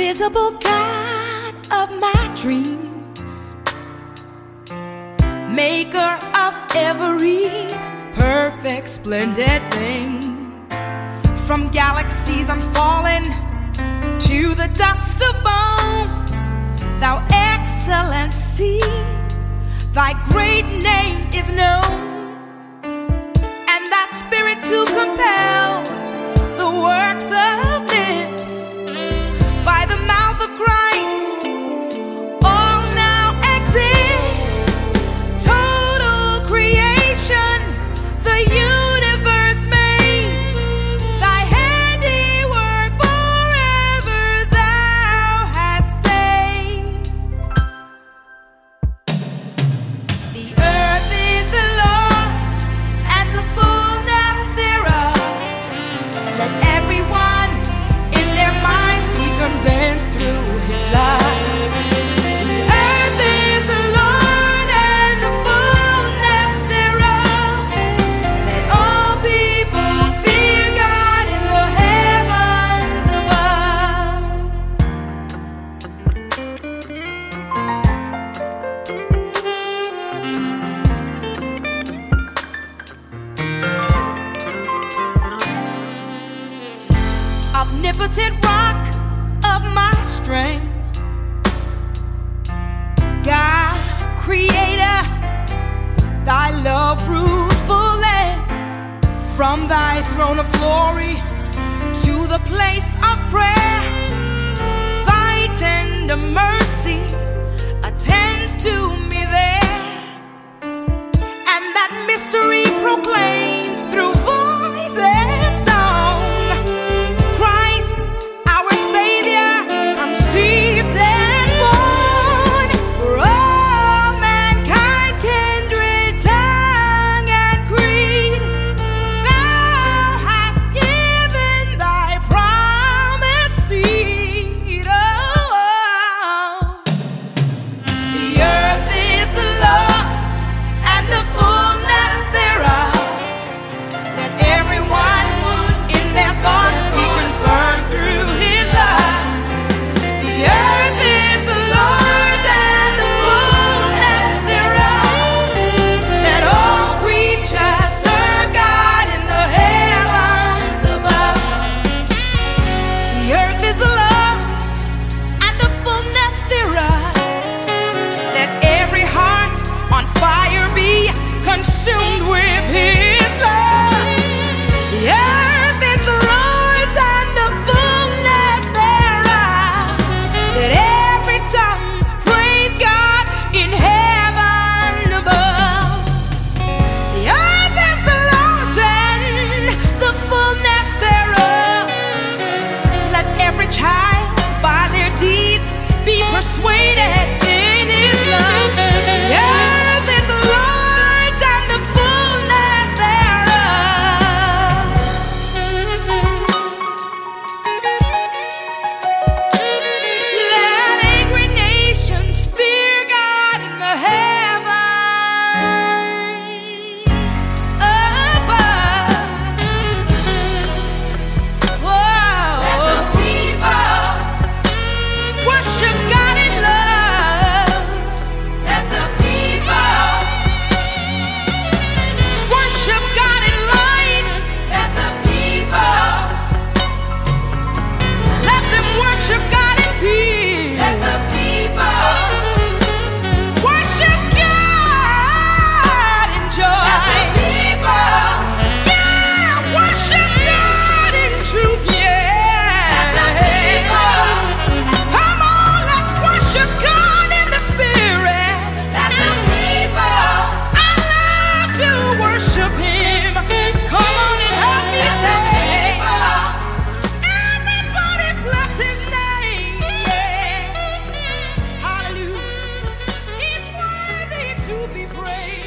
invisible God of my dreams, maker of every perfect, splendid thing. From galaxies I'm fallen to the dust of bones. Thou excellency, thy great name is known, and that spirit to compel the works of lips by the mouth of Christ. All now exists, total creation, the universe made, thy handiwork forever thou hast saved. The earth is the Lord's and the fullness thereof. Let everyone in their minds be convinced through his love. The earth is the Lord and the fullness thereof. Let all people fear God in the heavens above. Omnipotent rock of my strength, God, creator, thy love rules fully. From thy throne of glory to the place of prayer, thy tender mercy attends to me there, and that mystery proclaimed through voice and song. Christ, our Savior, conceived and born for all mankind, kindred, tongue, and creed. Thou hast given thy promised seed. The earth is the Lord's and the fullness thereof. Let everyone in their thoughts be confirmed through his love. The earth is the Lord's and the fullness thereof. Let all creatures serve God in the heavens above. The earth is the Lord's and the fullness thereof. Let every heart on fire be consumed with his love. The earth is the Lord's and the fullness thereof. Let every tongue praise God in heaven above. The earth is the Lord's and the fullness thereof. Let every child by their deeds be persuaded in his love. The earth is the Lord's and the fullness thereof. Let angry nations fear God in the heavens above. Whoa. Let the people worship God in love. Let the people worship God in light. Let the people let them worship God in peace. Let the people worship God in joy. Let the people worship God in truth. Let the people come on, let's worship God in the spirit. Let the people I love to worship him. Come on and help me say, everybody bless his name. Hallelujah. He's worthy to be praised.